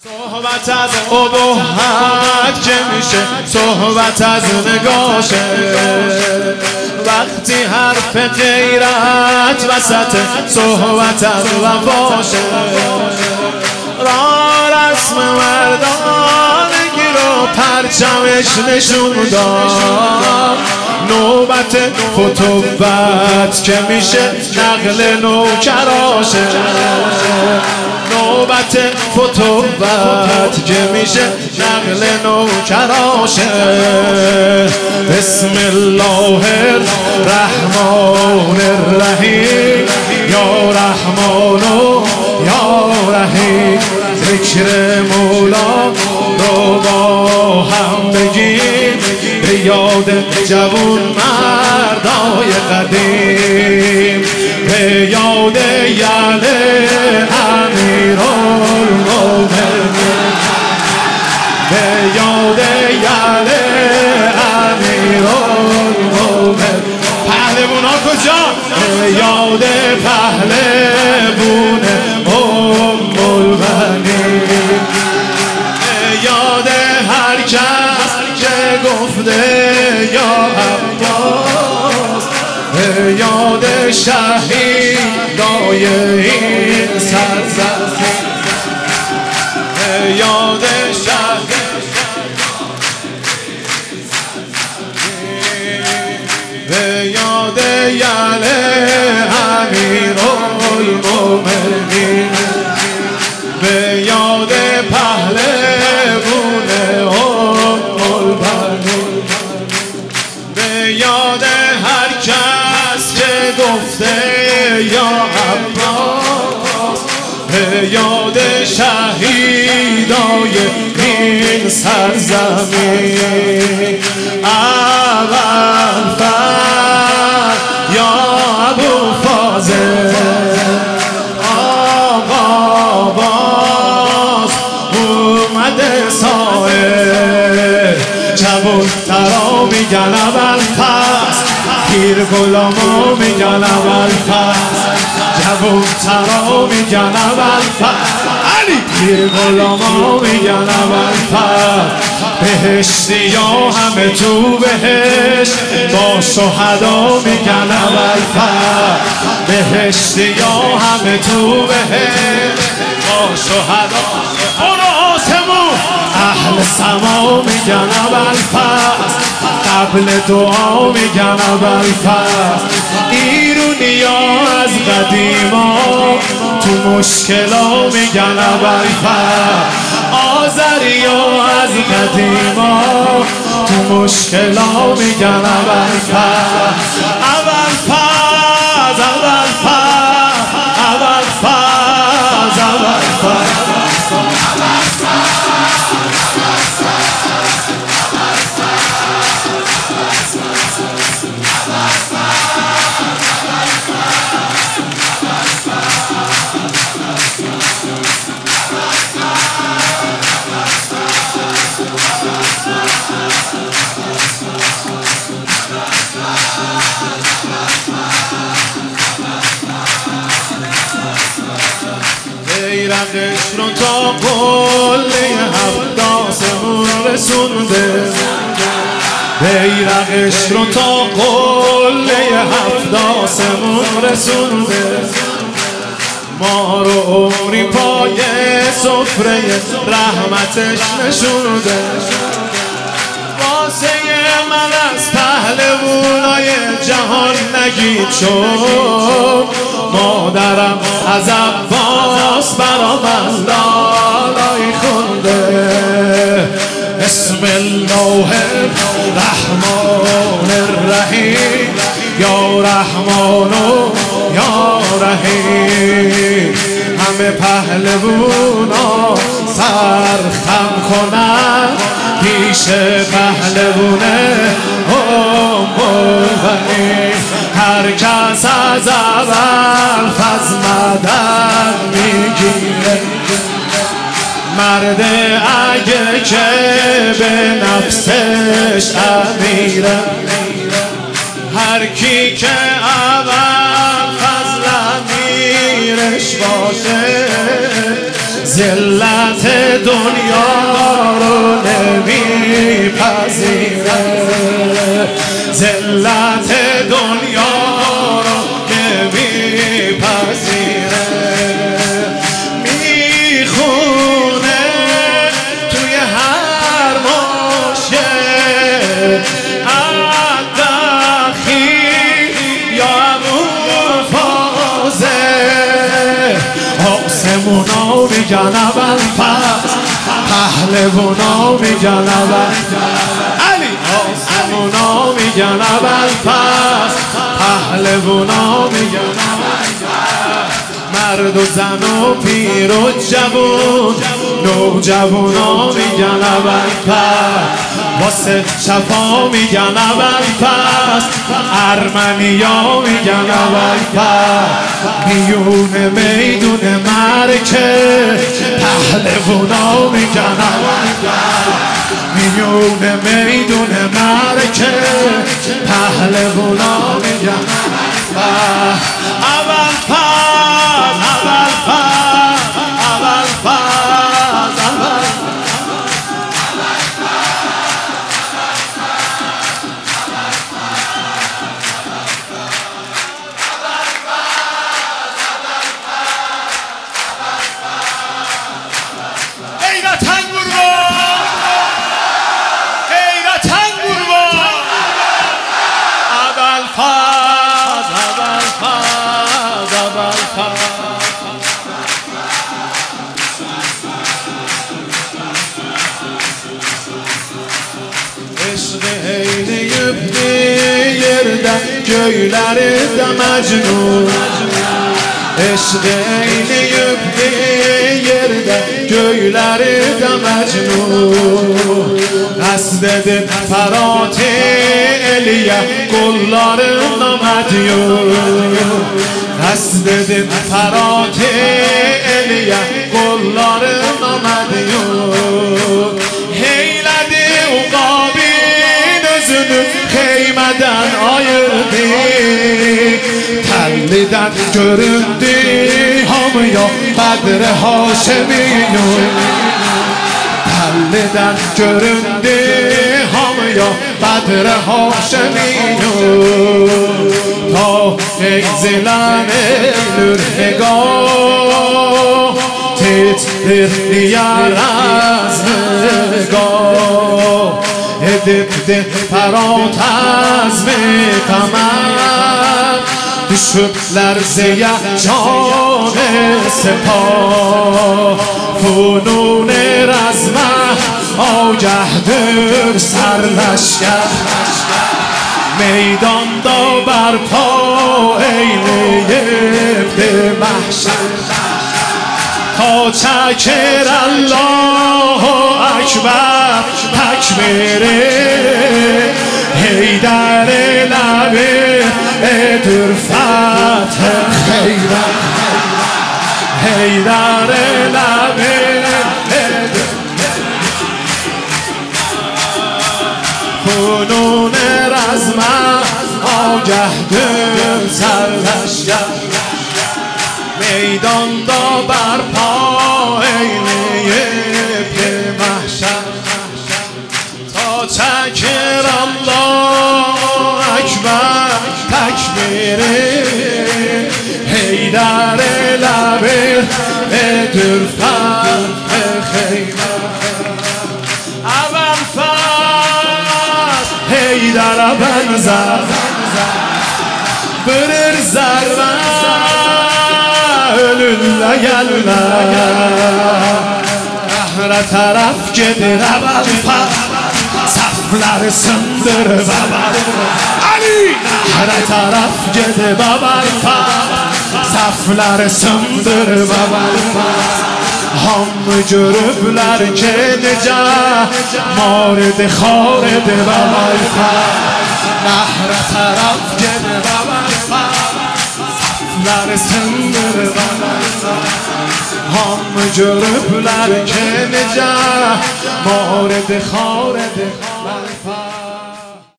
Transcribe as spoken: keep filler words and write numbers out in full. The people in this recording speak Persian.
صحبت از ابهت که میشه، صحبت از نگاشه، وقتی حرف غیرت وسط صحبت از وفاشه، را رسم مردانگی رو پرچمش نشون داد، نوبت فتوت که میشه نقل نوکراشه، نوبت فتوت که میشه نقل نوکراشه. بسم الله الرحمن الرحیم، یا رحمان و یا رحیم، ذکر مولا رو با هم بگیم، به یاد جوون مردای قدیم، به یاد یله امیرالمومنین، به یاد یله امیرالمومنین. پهلوونا کجا؟ به یاد پهلوون ام البنین، به یاد هر کس که گفته یا عباس، به یاد شهیدای این سرزمین، به یاد شهید، به یاد یله امیرالمومنین، به یاد پهلوون ام البنین، به یاد هر کس که گفته یا عباس، به یاد شهیدای این سرزمین. اول فر یا ابو فاضل، آقا باز اومده سائل، جوون ترا میگن اول فصل، پیر غلامو میگن اول فصل، جوون ترا میگن اول فصل، علی پیر غلامو میگن اول فصل. بهشتی ها همه تو بهشت با شهدا میگن اول فصل، بهشتی ها همه تو بهشت با شهدا. برو آسمون اهل سما میگن اول فصل، قبل دعا میگن اول فصل. ایرونی ها از قدیما تو مشکلا میگن اول فصل، آذری ها از قدیما تو مشکلا میگن اول فصل. اول فصل، اول فصل، اول فصل، اول فصل. بیرقش رو تا قله هفت آسمون رسونده، بیرقش رو تا قله هفت آسمون رسونده، ما رو عمری پای سفره رحمتش نشونده. واسه من از پهلوونای جهان نگید شد، مادرم از عباس برا من لالای خونده. بسم الله الرحمن الرحیم، یا رحمان و یا رحیم، همه پهلوونا سر خم کنن پیش پهلوونه ام البنین. هر کس از اول فز مدد میگیره، مرد اگه که به نفسش امیره، هر کی که اول فضل امیرش باشه ذلت دنیا رو نمیپذیره، ذلت دنیا رو نمیپذیره. میخونه توی هر ماشه الدخی یا ابوالفازه، آسمونا میگن ابوالفضل، پهلوانا میگن علی، آسمونا میگن ابوالفضل، پهلوانا میگن مرد و زن و پیر و جوون، نوجوانا میگن ابوالفضل، واسه شفا میگن ابوالفضل، ارمنیا میگن ابوالفضل، میون میدون مرکه پهلوانا میگن ابوالفضل، میون میدون مرکه پهلوانا میگن ابوالفضل. Göylərdə məcnun, eşq eyləyib yerdə göylərdə məcnun, qəsd edib fərat eləyə qollarına mədyun, qəsd edib fərat eləyə qollarına mədyun, heylədi uqabin özünü xeymeden ayırdı, telliden göründü hamıya Bedr Haşemiyun, telliden göründü hamıya Bedr Haşemiyun, ta egzilen elür nigah, titrir diyar az nigah, edipdi ferot az qamar, düşüblər zeyacan sepah, funun razmə agahdır sərləşkər, meydanda barpa eyləyibdi məhşər, ta çəkir Allahu Ekber tekbiri, Heydər eləbir edir fəth xeyrət, Heydər eləbir edir funun razmə agahdır sərləşkər, meydanda barpa eyləyibdi məhşər, ta çəkir Allahu Ekber tekbiri, Heydər eləbir edir fəth xeyrət. ابوالفضل Heydərə bənzər, verir zərbə ölürlə gəllər, qəhrə tərəf gedir Eboulfazl, safları sındırıb Ali, qəhrə tərəf gedib Eboulfazl, safları sındırıb Eboulfazl, hamı görüblər ki necə marid xarid Eboulfazl, qəhrə tərəf gedib Eboulfazl, safları sındırıb Eboulfazl, hamı görüblər ki necə marid xarid